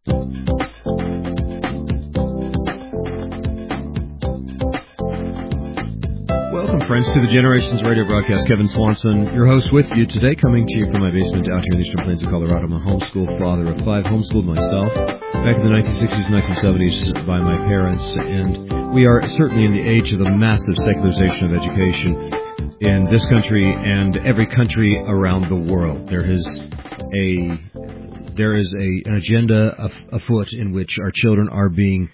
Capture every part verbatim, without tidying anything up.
Welcome, friends, to the Generations Radio broadcast. Kevin Swanson, your host, with you today, coming to you from my basement out here in the Eastern Plains of Colorado. I'm a homeschool father of five, homeschooled myself back in the nineteen sixties and nineteen seventies by my parents, and we are certainly in the age of the massive secularization of education in this country and every country around the world. There is a there is a, an agenda afoot in which our children are being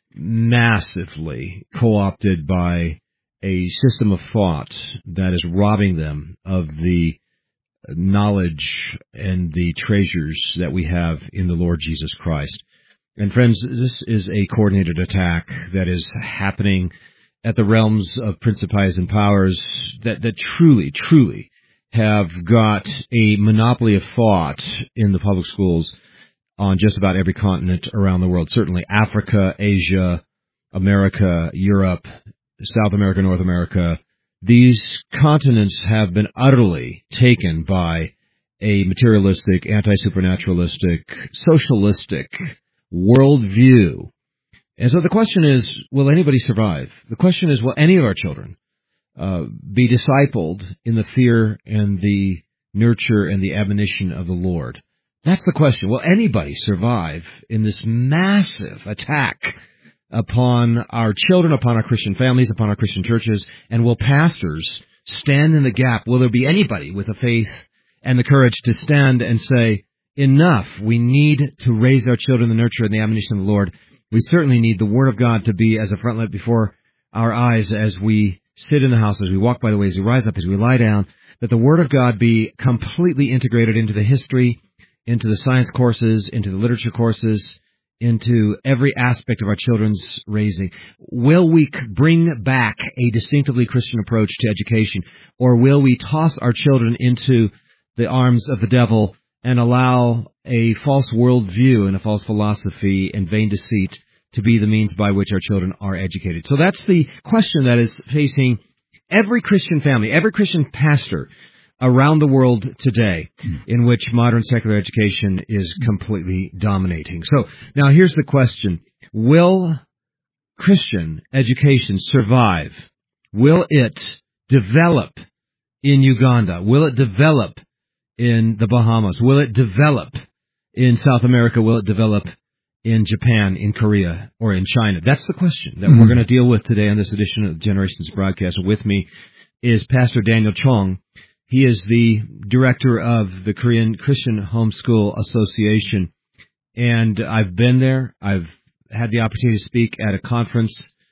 massively co-opted by a system of thought that is robbing them of the knowledge and the treasures that we have in the Lord Jesus Christ. And friends, this is a coordinated attack that is happening at the realms of principalities and powers that, that truly, truly have got a monopoly of thought in the public schools on just about every continent around the world. Certainly Africa, Asia, America, Europe, South America, North America. These continents have been utterly taken by a materialistic, anti-supernaturalistic, socialistic worldview. And so the question is, will anybody survive? The question is, will any of our children uh, be discipled in the fear and the nurture and the admonition of the Lord? That's the question. Will anybody survive in this massive attack upon our children, upon our Christian families, upon our Christian churches, and will pastors stand in the gap? Will there be anybody with the faith and the courage to stand and say, enough, we need to raise our children in the nurture and the admonition of the Lord. We certainly need the Word of God to be as a frontlet before our eyes as we sit in the house, as we walk by the way, as we rise up, as we lie down, that the Word of God be completely integrated into the history, into the science courses, into the literature courses, into every aspect of our children's raising. Will we bring back a distinctively Christian approach to education, or will we toss our children into the arms of the devil and allow a false worldview and a false philosophy and vain deceit to be the means by which our children are educated? So that's the question that is facing every Christian family, every Christian pastor around the world today, in which modern secular education is completely dominating. So now here's the question. Will Christian education survive? Will it develop in Uganda? Will it develop in the Bahamas? Will it develop in South America? Will it develop in Japan, in Korea, or in China? That's the question that mm-hmm. we're going to deal with today on this edition of Generations Broadcast. With me is Pastor Daniel Chong. He is the director of the Korean Christian Homeschool Association, and I've been there. I've had the opportunity to speak at a conference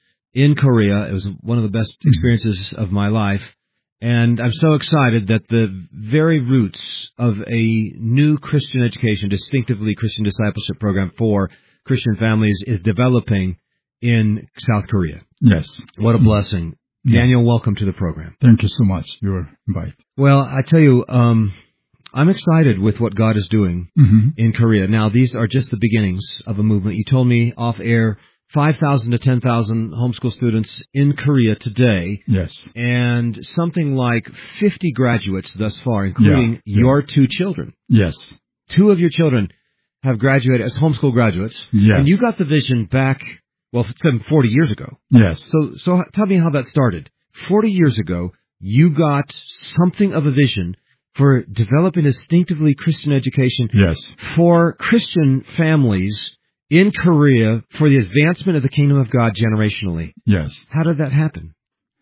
in Korea. It was one of the best experiences of my life, and I'm so excited that the very roots of a new Christian education, distinctively Christian discipleship program for Christian families is developing in South Korea. Yes. What a blessing. Daniel, welcome to the program. Thank you so much. You're invited. Well, I tell you, um, I'm excited with what God is doing mm-hmm. in Korea. Now, these are just the beginnings of a movement. You told me off air, five thousand to ten thousand homeschool students in Korea today. Yes. And something like fifty graduates thus far, including yeah. your yeah. two children. Yes. Two of your children have graduated as homeschool graduates. Yes. And you got the vision back, well, forty years ago. Yes. So, so tell me how that started. forty years ago, you got something of a vision for developing a distinctively Christian education yes. for Christian families in Korea for the advancement of the kingdom of God generationally. Yes. How did that happen?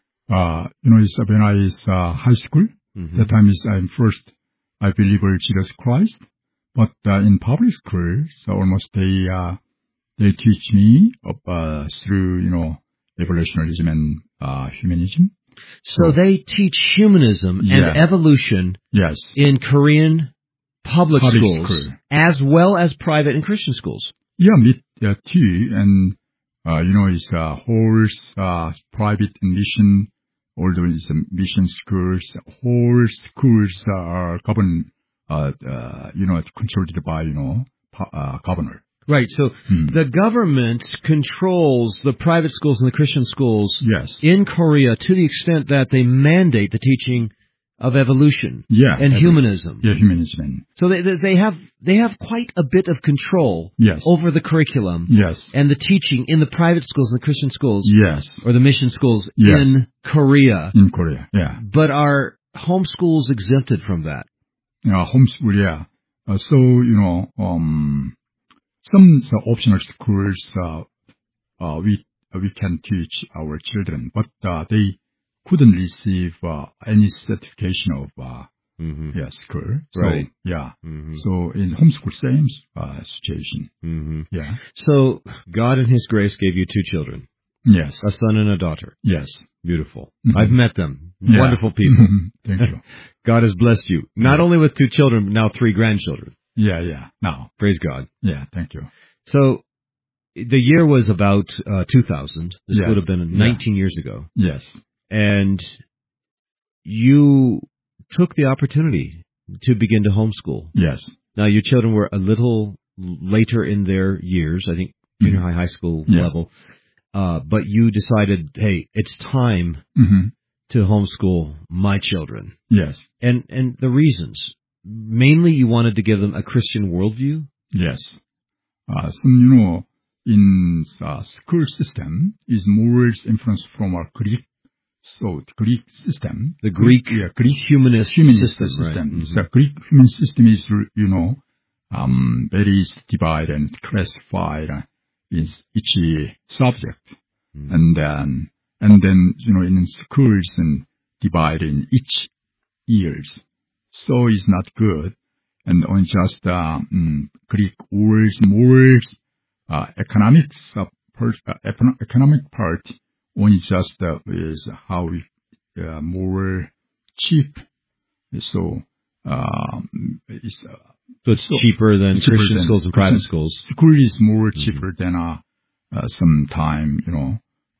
Uh, you know, it's when I was uh, high school, mm-hmm. that time is I'm first, I believe in Jesus Christ, but uh, in public school, so almost they, uh, they teach me uh, through, you know, evolutionism and uh, humanism. So, so they teach humanism yes. and evolution yes. in Korean public, public schools, school. As well as private and Christian schools. Yeah, me uh, too. And, uh, you know, it's uh, whole uh, private and mission, although it's uh, mission schools, whole schools are governed, uh, uh, you know, controlled by, you know, uh, governor. Right, so hmm. the government controls the private schools and the Christian schools yes. in Korea to the extent that they mandate the teaching of evolution Yeah, and every, humanism. Yeah, humanism. So they, they have they have quite a bit of control yes. over the curriculum yes. and the teaching in the private schools and the Christian schools yes. or the mission schools yes. in Korea. In Korea, yeah. But are homeschools exempted from that? Uh, homeschool, yeah. Uh, so, you know, um, some uh, optional schools, uh, uh, we uh, we can teach our children, but uh, they couldn't receive uh, any certification of uh, mm-hmm. yeah school. So, right. Yeah. Mm-hmm. So in homeschool, same uh, situation. Mm-hmm. Yeah. So God in His grace gave you two children. Yes. A son and a daughter. Yes. Beautiful. Mm-hmm. I've met them. Yeah. Wonderful people. Thank you. God has blessed you. Not yeah. only with two children, but now three grandchildren. Yeah, yeah. Now. Praise God. Yeah, thank you. So the year was about uh, two thousand. This yes. would have been nineteen yeah. years ago. Yes. And you took the opportunity to begin to homeschool. Yes. Now, your children were a little later in their years, I think junior mm-hmm. high, high school yes. level. Uh, but you decided, hey, it's time mm-hmm. to homeschool my children. Yes. And and the reasons. Mainly you wanted to give them a Christian worldview? Yes. Uh, some, you know, in uh, school system is more influence from our Greek, so the Greek system. The Greek, Greek yeah, Greek humanist, humanist system. system. Right. Mm-hmm. So Greek humanist system is, you know, um, very divided and classified uh, in each subject. Mm-hmm. And then, and then, you know, in schools and divided in each years. So it's not good. And on just uh, um, Greek words, more uh, economics uh, part, uh, economic part, only just uh, is how we uh, more cheap. So um, it's, uh, so it's so cheaper than cheaper Christian than schools and private schools. School is more cheaper mm-hmm. than uh, uh, some time, you know,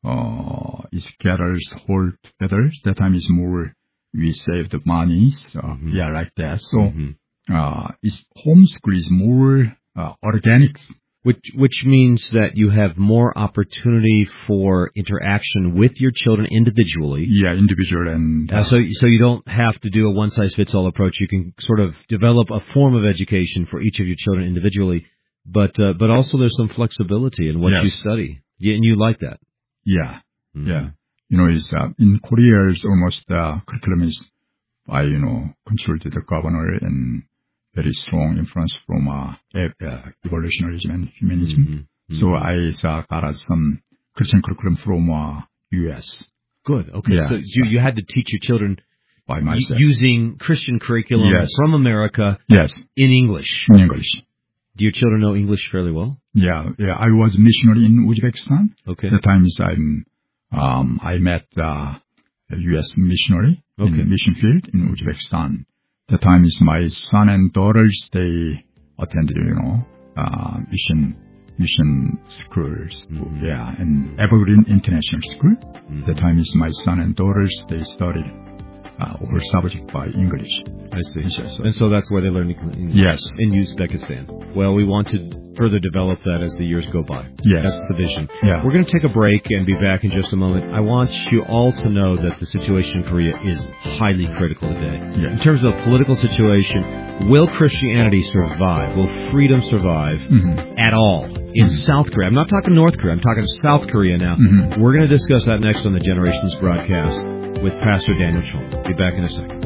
uh, it gathers whole together. That time is more. We save the money, so mm-hmm. yeah, like that. So, mm-hmm. uh, it's homeschool is more uh, organic, which which means that you have more opportunity for interaction with your children individually. Yeah, individual and uh, uh, so so you don't have to do a one size fits all approach. You can sort of develop a form of education for each of your children individually, but uh, but also there's some flexibility in what yes. you study, yeah, and you like that. Yeah, mm-hmm. yeah. You know, is uh, in Korea, is almost uh, curriculum is by you know controlled the governor and very strong influence from uh, uh, evolutionarism and humanism. Mm-hmm. So mm-hmm. I uh, got some Christian curriculum from uh, U S. Good. Okay. Yeah. So you you had to teach your children by myself using Christian curriculum yes. from America. Yes. In English. In English. Do your children know English fairly well? Yeah. Yeah. I was missionary in Uzbekistan. Okay. The times I'm. Um, I met uh, a U S missionary okay. in the mission field in Uzbekistan. The time is my son and daughters, they attended, you know, uh, mission mission schools. Mm-hmm. Yeah, and Evergreen International School. Mm-hmm. The time is my son and daughters, they studied uh, over subject by English. I see. So, and so that's where they learn English yes. in Uzbekistan. Well, we want to further develop that as the years go by. Yes. That's the vision. Yeah. We're going to take a break and be back in just a moment. I want you all to know that the situation in Korea is highly critical today. Yes. In terms of political situation, will Christianity survive? Will freedom survive mm-hmm. at all in mm-hmm. South Korea? I'm not talking North Korea. I'm talking South Korea now. Mm-hmm. We're going to discuss that next on the Generations broadcast with Pastor Daniel Chong. Be back in a second.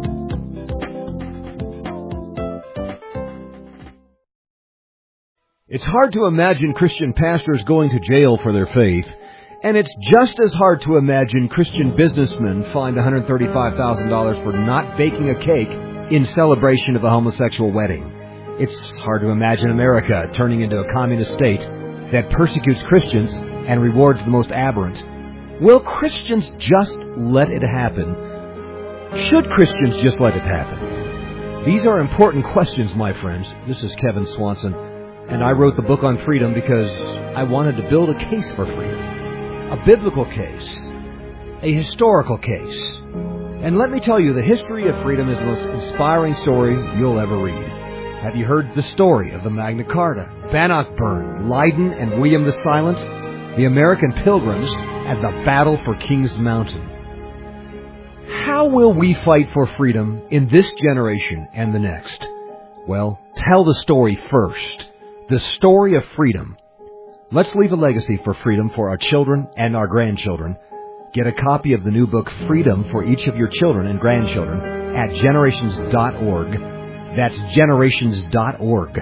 It's hard to imagine Christian pastors going to jail for their faith, and it's just as hard to imagine Christian businessmen fined one hundred thirty-five thousand dollars for not baking a cake in celebration of a homosexual wedding. It's hard to imagine America turning into a communist state that persecutes Christians and rewards the most aberrant. Will Christians just let it happen? Should Christians just let it happen? These are important questions, my friends. This is Kevin Swanson. And I wrote the book on freedom because I wanted to build a case for freedom. A biblical case. A historical case. And let me tell you, the history of freedom is the most inspiring story you'll ever read. Have you heard the story of the Magna Carta, Bannockburn, Leiden, and William the Silent? The American Pilgrims at the Battle for Kings Mountain. How will we fight for freedom in this generation and the next? Well, tell the story first. The story of freedom. Let's leave a legacy for freedom for our children and our grandchildren. Get a copy of the new book, Freedom, for each of your children and grandchildren at generations dot org. That's generations dot org.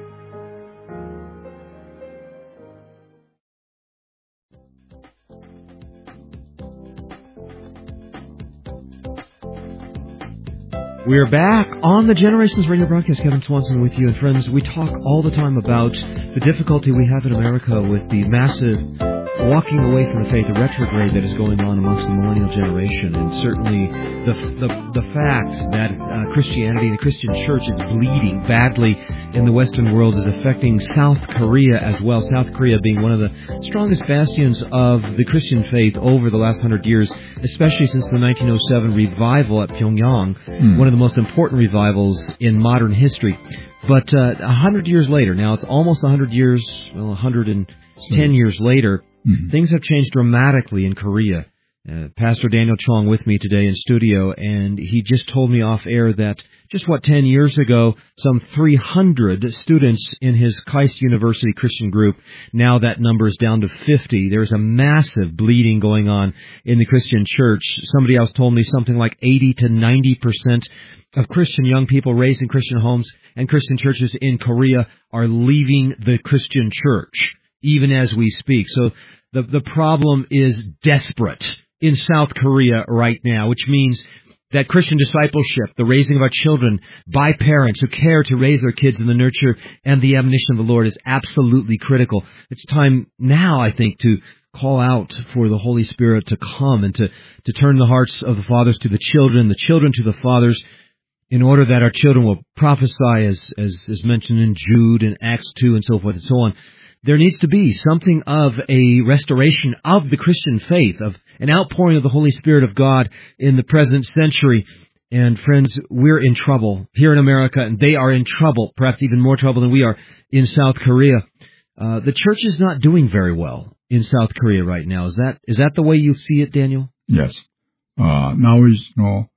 We are back on the Generations Radio broadcast. Kevin Swanson with you. And friends, we talk all the time about the difficulty we have in America with the massive walking away from the faith, the retrograde that is going on amongst the millennial generation. And certainly the the, the fact that uh, Christianity, the Christian church, is bleeding badly in the Western world is affecting South Korea as well. South Korea being one of the strongest bastions of the Christian faith over the last hundred years, especially since the nineteen oh seven revival at Pyongyang, mm. one of the most important revivals in modern history. But uh, a hundred years later, now it's almost a hundred years, well, a hundred and ten years later, mm-hmm. things have changed dramatically in Korea. Uh, Pastor Daniel Chong with me today in studio, and he just told me off air that just, what, ten years ago, some three hundred students in his Christ University Christian group, now that number is down to fifty. There's a massive bleeding going on in the Christian church. Somebody else told me something like eighty to ninety percent of Christian young people raised in Christian homes and Christian churches in Korea are leaving the Christian church, even as we speak. So the the problem is desperate in South Korea right now, which means that Christian discipleship, the raising of our children by parents who care to raise their kids in the nurture and the admonition of the Lord is absolutely critical. It's time now, I think, to call out for the Holy Spirit to come and to, to turn the hearts of the fathers to the children, the children to the fathers, in order that our children will prophesy as, as, as mentioned in Jude and Acts two and so forth and so on. There needs to be something of a restoration of the Christian faith, of an outpouring of the Holy Spirit of God in the present century. And friends, we're in trouble here in America, and they are in trouble, perhaps even more trouble than we are in South Korea. Uh, the church is not doing very well in South Korea right now. Is that is that the way you see it, Daniel? Yes. Uh, now is, you know,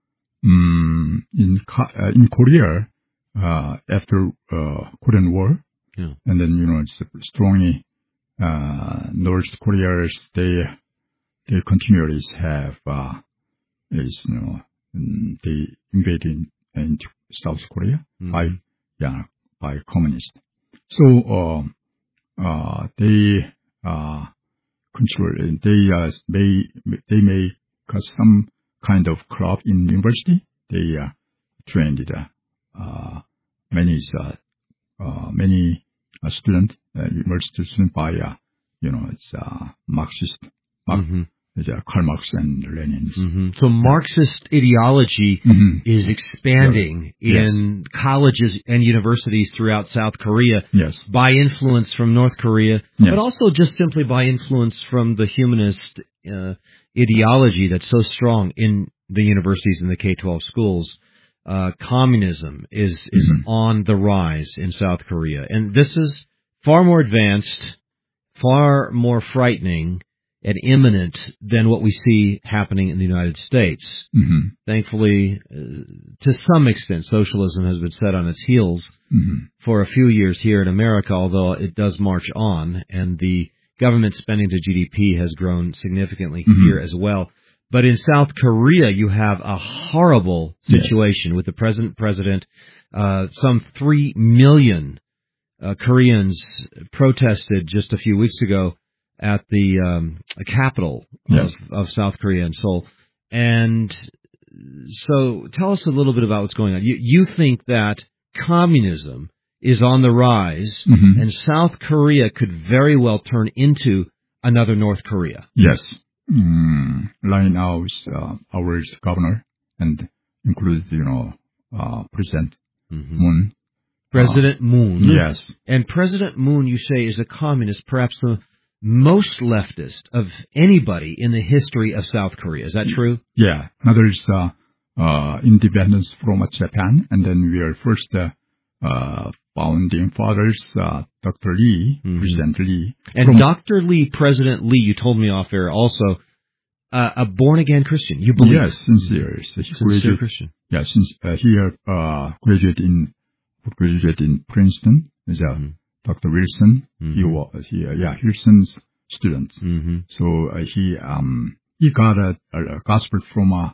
um, in uh, in Korea, uh, after uh, Korean War, yeah. and then, you know, it's strongly uh, North Koreans, they they continually have uh, is, you know, they invaded into South Korea mm-hmm. by yeah by communists. So uh, uh, they uh, control. They uh, may they may got some kind of club in university. They uh, trained uh, uh, many uh, uh, many uh, student uh, university student by uh, you know it's uh, Marxist. Marx, mm-hmm. It's, uh, Karl Marx and Lenin. Mm-hmm. So Marxist ideology mm-hmm. is expanding yeah. in yes. colleges and universities throughout South Korea yes. by influence from North Korea, yes. but also just simply by influence from the humanist uh, ideology that's so strong in the universities and the K twelve schools. Uh, communism is, is mm-hmm. on the rise in South Korea. And this is far more advanced, far more frightening, and imminent than what we see happening in the United States. Mm-hmm. Thankfully, uh, to some extent, socialism has been set on its heels mm-hmm. for a few years here in America, although it does march on, and the government spending to G D P has grown significantly mm-hmm. here as well. But in South Korea, you have a horrible situation yes. with the present president. Uh, some three million uh, Koreans protested just a few weeks ago at the um, capital yes. of, of South Korea in Seoul. And so tell us a little bit about what's going on. You, you think that communism is on the rise, mm-hmm. and South Korea could very well turn into another North Korea. Yes. Mm, right now is uh, our governor, and includes, you know, uh, President mm-hmm. Moon. President uh, Moon. Yes. And President Moon, you say, is a communist, perhaps the most leftist of anybody in the history of South Korea. Is that true? Yeah. Another is uh, uh, independence from Japan, and then we are first uh, uh, founding fathers, uh, Doctor Lee, mm-hmm. President Lee. And from Doctor Lee, President Lee, you told me off air also, uh, a born-again Christian. You believe? Yes, sincere. So he sincere Christian. Yeah, since uh, he uh, graduated in graduated in Princeton. Is uh, mm-hmm. Doctor Wilson. Mm-hmm. He was he uh, yeah Wilson's student. Mm-hmm. So uh, he um he got a, a gospel from a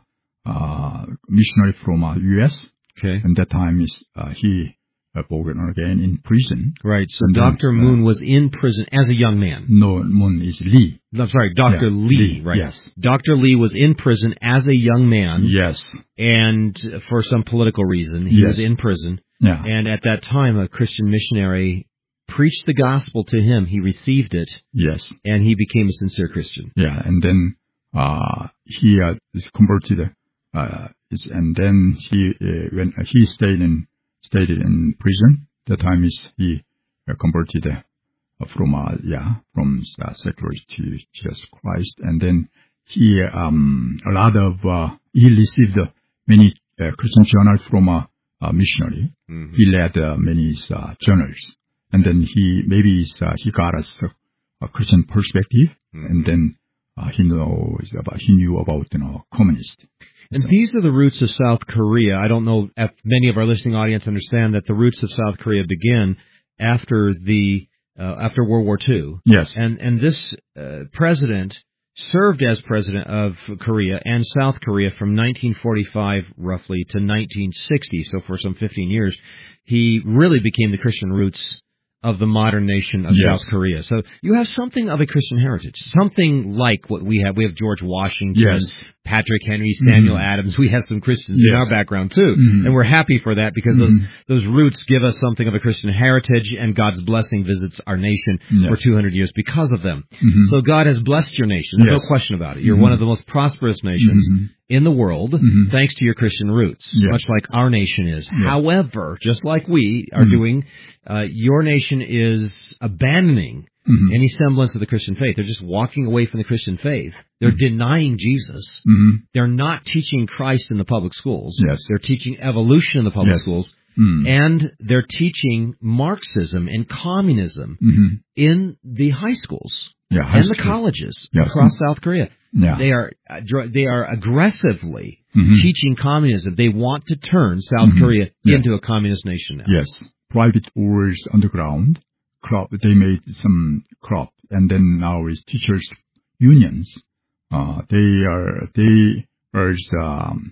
uh, missionary from uh, U S. Okay. And that time is uh, he uh, born again in prison. Right. So and Doctor Then, Moon uh, was in prison as a young man. No, Moon is Lee. I'm sorry, Doctor Yeah, Lee, Lee. Right. Yes. Doctor Lee was in prison as a young man. Yes. And for some political reason, he yes. was in prison. Yeah. And at that time, a Christian missionary preached the gospel to him. He received it. Yes. And he became a sincere Christian. Yeah. And then uh, he uh, is converted. Uh, is, and then he uh, when uh, he stayed in stayed in prison. That time is he uh, converted uh, from uh, yeah from uh, secular to Jesus Christ. And then he um a lot of uh, he received uh, many uh, Christian journals from a uh, uh, missionary. Mm-hmm. He led uh, many uh, journals, and then he maybe uh, he got us a, a Christian perspective, mm-hmm. and then uh, he knows about he knew about you know communist. And so. These are the roots of South Korea. I don't know if many of our listening audience understand that the roots of South Korea begin after the uh, after World War Two. Yes, and and this uh, president served as president of Korea and South Korea from nineteen forty-five roughly to nineteen sixty, so for some fifteen years. He really became the Christian roots of the modern nation of yes. South Korea. So you have something of a Christian heritage, something like what we have. We have George Washington, yes. Patrick Henry, Samuel mm-hmm. Adams. We have some Christians yes. in our background too, mm-hmm. and we're happy for that because mm-hmm. those those roots give us something of a Christian heritage, and God's blessing visits our nation yes. for two hundred years because of them. Mm-hmm. So God has blessed your nation. There's yes. no question about it. You're mm-hmm. one of the most prosperous nations mm-hmm. in the world, mm-hmm. thanks to your Christian roots, yeah. much like our nation is. Yeah. However, just like we are mm-hmm. doing, uh, your nation is abandoning mm-hmm. any semblance of the Christian faith. They're just walking away from the Christian faith. They're mm-hmm. denying Jesus. Mm-hmm. They're not teaching Christ in the public schools. Yes. They're teaching evolution in the public yes. schools. Mm-hmm. And they're teaching Marxism and communism mm-hmm. in the high schools yeah, high and the school. colleges yes. across South Korea. Yeah. They are they are aggressively mm-hmm. teaching communism. They want to turn South mm-hmm. Korea yeah. into a communist nation now. Yes. Private wars underground crop. They made some crop, and then now is teachers unions. Uh, they are they are um,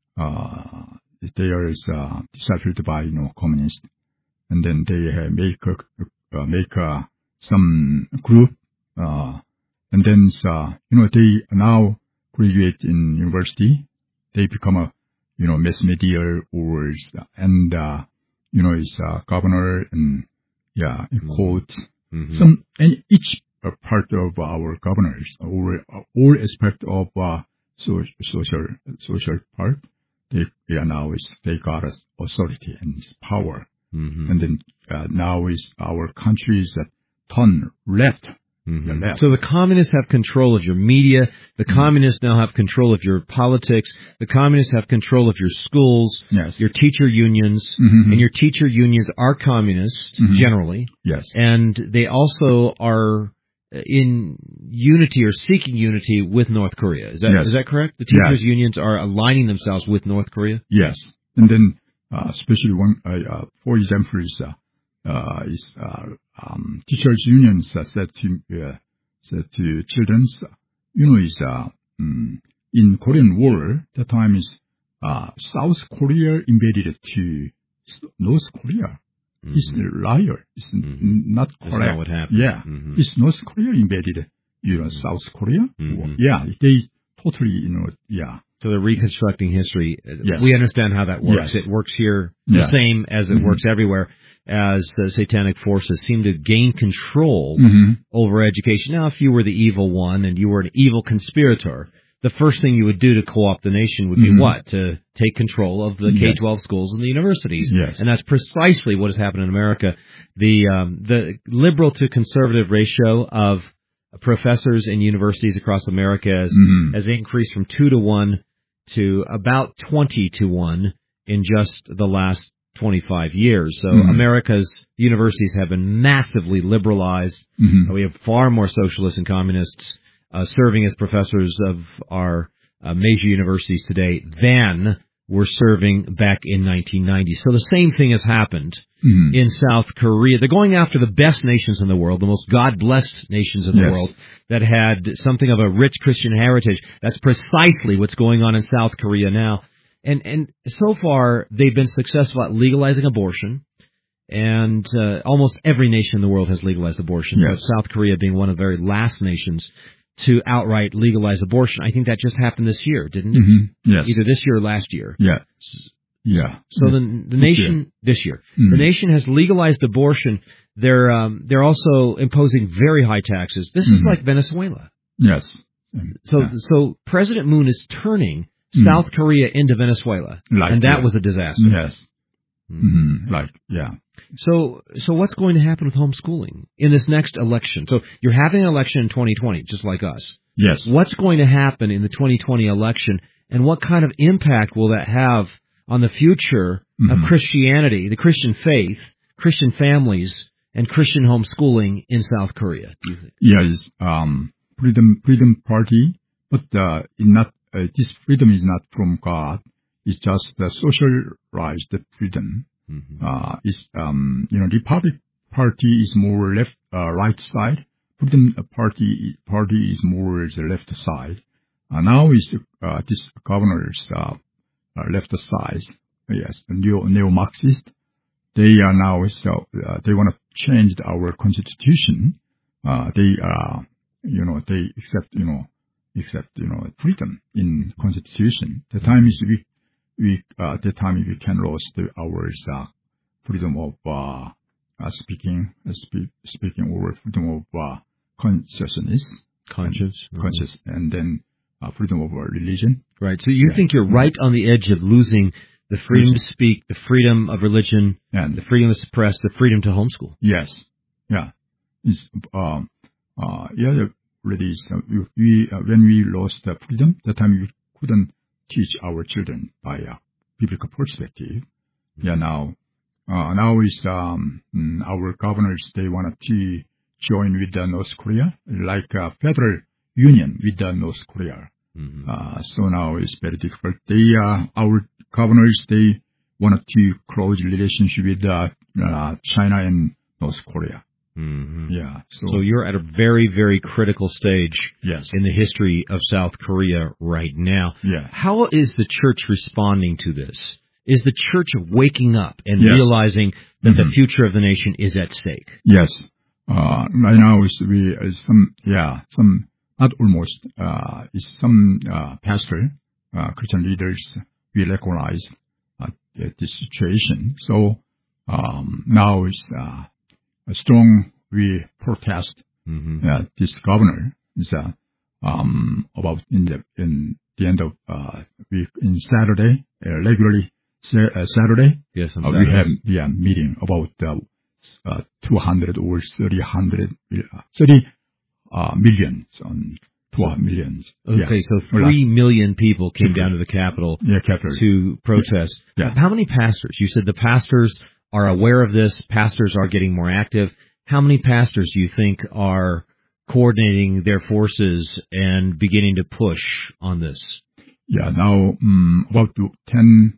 uh, they are uh, discipled by you know communists, and then they uh, make a, uh, make uh, some group. Uh, And then, uh, you know, they now graduate in university. They become a, you know, mass media or, and, uh, you know, is uh, governor and, yeah, in court. Mm-hmm. Some, and each part of our governors, or all aspect of uh, so, social, social part, they, they are now is, they got us authority and power. Mm-hmm. And then, uh, now is our countries that turn left. Mm-hmm. So the communists have control of your media. The mm-hmm. communists now have control of your politics. The communists have control of your schools, yes. your teacher unions, mm-hmm. and your teacher unions are communist mm-hmm. generally. Yes. And they also are in unity or seeking unity with North Korea. Is that yes. is that correct? The teachers yes. unions are aligning themselves with North Korea? Yes. And then, uh, especially one, uh, for example, is, uh, uh, is, uh, Um, teachers' unions uh, said to uh, said to children, you know, is uh, um, in Korean War. That time is uh, South Korea invaded to North Korea. Mm-hmm. It's a liar. It's mm-hmm. not correct. That's not what happened. Yeah, mm-hmm. it's North Korea invaded, you know, South Korea. Mm-hmm. Yeah, they totally, you know, yeah. So they're reconstructing history. Yes. We understand how that works. Yes. It works here the yeah. same as it mm-hmm. works everywhere, as the satanic forces seem to gain control mm-hmm. over education. Now, if you were the evil one and you were an evil conspirator, the first thing you would do to co-opt the nation would be mm-hmm. what? To take control of the K twelve yes. schools and the universities. Yes. And that's precisely what has happened in America. The um, the liberal to conservative ratio of professors in universities across America has, mm-hmm. has increased from two to one to about twenty to one in just the last twenty-five years. So mm-hmm. America's universities have been massively liberalized. Mm-hmm. We have far more socialists and communists uh, serving as professors of our uh, major universities today than were serving back in nineteen ninety. So the same thing has happened mm. in South Korea. They're going after the best nations in the world, the most God-blessed nations in the yes. world that had something of a rich Christian heritage. That's precisely what's going on in South Korea now. And and so far, they've been successful at legalizing abortion. And uh, almost every nation in the world has legalized abortion. Yes. South Korea being one of the very last nations to outright legalize abortion. I think that just happened this year, didn't it? Mm-hmm. Yes. Either this year or last year. Yeah. Yeah. So the the this nation year. this year, mm-hmm. the nation has legalized abortion. They're um, they're also imposing very high taxes. This mm-hmm. is like Venezuela. Yes. So yeah. so President Moon is turning mm-hmm. South Korea into Venezuela, like, and that yeah. was a disaster. Yes. Mm-hmm. Like yeah. So, so what's going to happen with homeschooling in this next election? So you're having an election in twenty twenty, just like us. Yes. What's going to happen in the twenty twenty election, and what kind of impact will that have on the future mm-hmm. of Christianity, the Christian faith, Christian families, and Christian homeschooling in South Korea? Do you think? Yes, um, freedom, freedom party, but uh, in not uh, this freedom is not from God. It's just the socialized freedom. Mm-hmm. Uh, is um, you know, Republic Party is more left, uh, right side. Freedom Party Party is more the left side. Uh, now is uh, this governor's uh, uh, left side. Yes, neo neo Marxist. They are now so uh, they want to change our constitution. Uh, they uh, you know, they accept you know, accept you know, freedom in constitution. The time is we. We uh, at the time we can lose the, our uh, freedom of uh, uh, speaking, uh, spe- speaking, or freedom of uh, consciousness, conscious, and, conscious, and then uh, freedom of uh, religion. Right. So you yeah. think you're right on the edge of losing the freedom to speak, the freedom of religion, and the freedom to suppress, the freedom to homeschool. Yes. Yeah. It's um uh yeah. Really, so we uh, when we lost the freedom, that time we couldn't teach our children by a biblical perspective. Yeah, now, uh, now is, um, our governors, they want to join with the North Korea, like a federal union with the North Korea. Mm-hmm. Uh, so now it's very difficult. They, uh, our governors, they want to close relationship with, uh, uh, China and North Korea. Mm-hmm. Yeah. So, so you're at a very, very critical stage yes. in the history of South Korea right now. Yeah. How is the church responding to this? Is the church waking up and yes. realizing that mm-hmm. the future of the nation is at stake? Yes. Uh, right now is we uh, some yeah some not almost uh is some uh pastor uh Christian leaders we recognize uh, this situation. So um now is uh. A strong we protest mm-hmm. uh, this governor is uh, um about in the in the end of uh week in Saturday uh, regularly sa- uh, Saturday yes uh, we have yeah meeting about uh, uh two hundred or thirty hundred uh, thirty uh millions on two so, millions. Okay, yeah. so three million people came people. down to the Capitol yeah, Capitol. to protest. Yeah. How many pastors? You said the pastors are aware of this. Pastors are getting more active. How many pastors do you think are coordinating their forces and beginning to push on this? Yeah, now um, about ten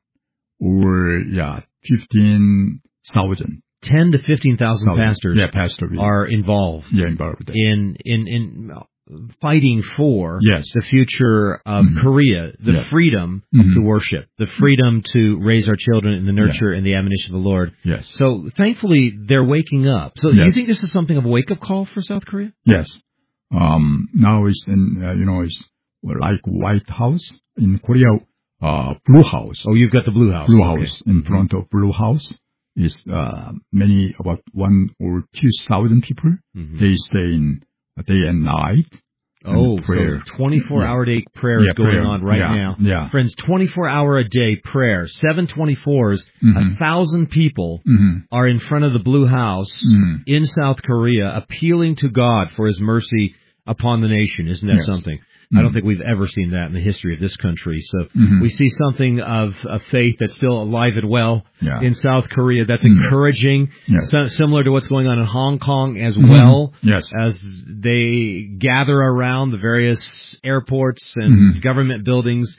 or yeah fifteen thousand. Ten to fifteen thousand pastors. Yeah, pastor are involved. Yeah, involved in in in. fighting for yes. the future of mm-hmm. Korea, the yes. freedom mm-hmm. to worship, the freedom to raise our children in the nurture yeah. and the admonition of the Lord. Yes. So thankfully they're waking up. So yes. do you think this is something of a wake-up call for South Korea? Yes. Um, now it's in, uh, you know, it's like White House in Korea, uh, Blue House. Oh, you've got the Blue House. Blue okay. House in front of Blue House is, uh, many, about one or two thousand people. Mm-hmm. They stay in day and night. Oh, prayer. So twenty-four hour day prayer yeah, is going prayer. on right yeah. now. Yeah. Friends, twenty-four hour a day prayer, seven twenty-fours, mm-hmm. a thousand people mm-hmm. are in front of the Blue House mm-hmm. in South Korea appealing to God for His mercy upon the nation. Isn't that yes. something? I don't think we've ever seen that in the history of this country. So mm-hmm. we see something of a faith that's still alive and well yeah. in South Korea. That's mm-hmm. encouraging, yes. so, similar to what's going on in Hong Kong as mm-hmm. well, yes. as they gather around the various airports and mm-hmm. government buildings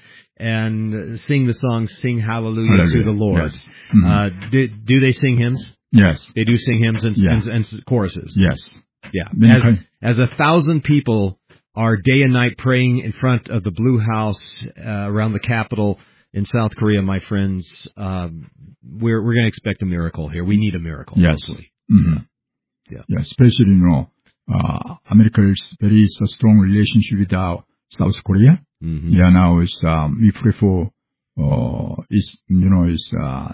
and sing the song, Sing Hallelujah, Hallelujah. to the Lord. Yes. Mm-hmm. Uh, do, do they sing hymns? Yes. They do sing hymns and, yeah. and, and choruses. Yes. Yeah. As, as a thousand people are day and night praying in front of the Blue House uh, around the Capitol in South Korea, my friends, um, we're we're going to expect a miracle here. We need a miracle. Yes. Mm-hmm. Yeah. yeah. Especially, you know, uh, America's very uh, strong relationship with uh, South Korea. Mm-hmm. Yeah. Now is um, we prefer. Uh, is you know is uh,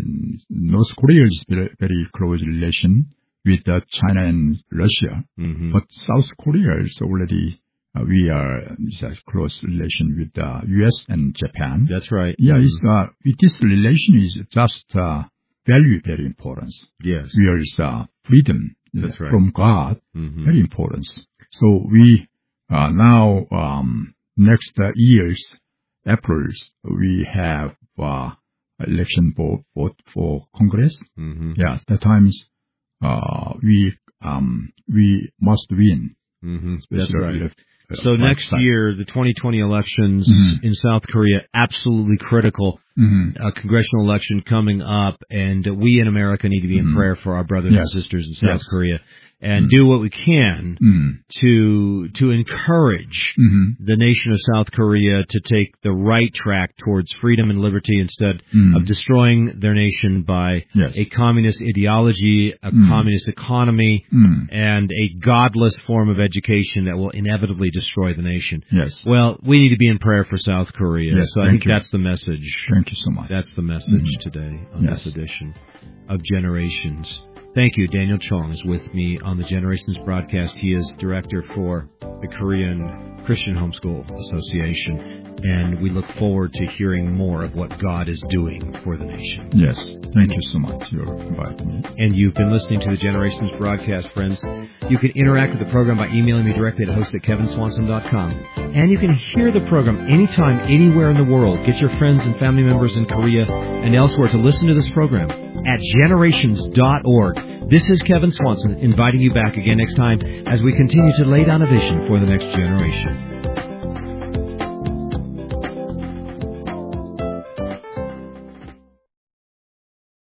North Korea is very very close relation with uh, China and Russia, mm-hmm. but South Korea is already uh, we are is a close relation with uh, U S and Japan. That's right. Yeah, mm-hmm. it's uh, this relation is just uh, very very important. Yes, there is uh, freedom That's right. from God, mm-hmm. very important. So we uh, now um, next uh, years. April, we have uh, election vote for, for Congress. Mm-hmm. Yeah, that times uh, we um, we must win. Mm-hmm. That's right. Left, uh, so next side. year, the twenty twenty elections mm-hmm. in South Korea, absolutely critical. Mm-hmm. A congressional election coming up, and we in America need to be mm-hmm. in prayer for our brothers yes. and sisters in South yes. Korea. And mm-hmm. do what we can mm-hmm. to to encourage mm-hmm. the nation of South Korea to take the right track towards freedom and liberty instead mm-hmm. of destroying their nation by yes. a communist ideology, a mm-hmm. communist economy, mm-hmm. and a godless form of education that will inevitably destroy the nation. Yes. Well, we need to be in prayer for South Korea. Yes, so I think you. that's the message. Thank you so much. That's the message mm-hmm. today on yes. this edition of Generations. Thank you. Daniel Chong is with me on the Generations broadcast. He is director for the Korean Christian Homeschool Association, and we look forward to hearing more of what God is doing for the nation. Yes. Thank you so much for inviting me. And you've been listening to the Generations broadcast, friends. You can interact with the program by emailing me directly at host at kevin swanson dot com. And you can hear the program anytime, anywhere in the world. Get your friends and family members in Korea and elsewhere to listen to this program at generations dot org. This is Kevin Swanson inviting you back again next time as we continue to lay down a vision for the next generation.